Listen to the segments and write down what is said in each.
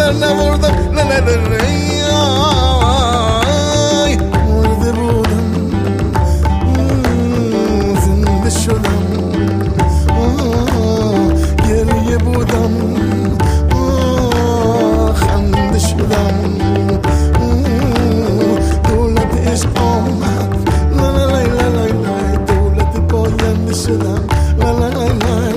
سردر نبردم لا لا لا لا مرده بودم زنده شدم گریه بودم خنده شدم دولت عشق آمد لا لا لا لا لا دولت پاینده شدم لا لا لا لا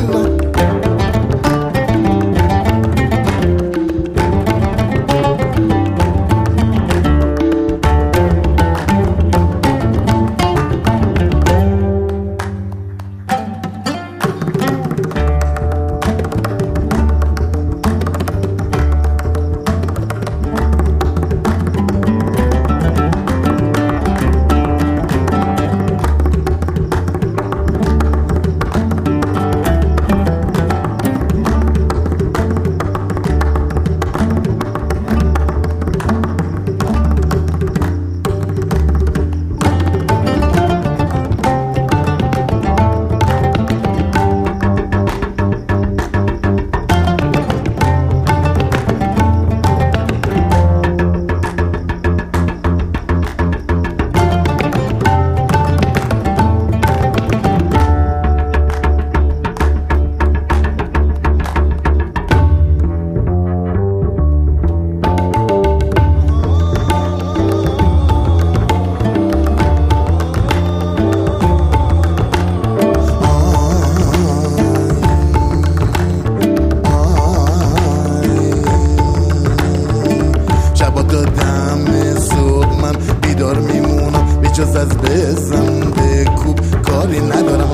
بیدار میمونم به جز از بزن به کوب کاری ندارم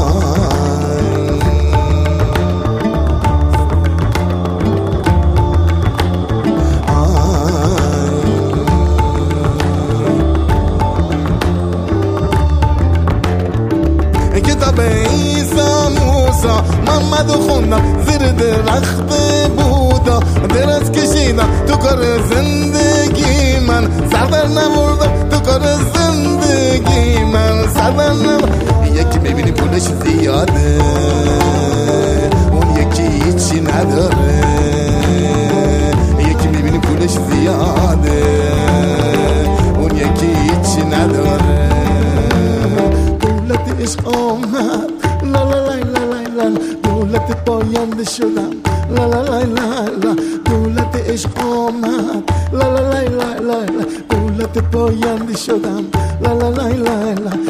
کتاب عیسی موسی محمد خوندم زیر درخت بودا دراز کشیدم تو کار زندگی من سردر نبردم تو کار زندگی من سردر نبردم یکی میبینی پولش زیاده اون یکی هیچی نداره یکی میبینی پولش زیاده اون یکی هیچی نداره دولت عشق آمد لا لا لا لا لا دولت پاینده شدم لا لا لا لا دولت عشق آمد لا لا لا لا دولت پاینده شدم لا لا لا لا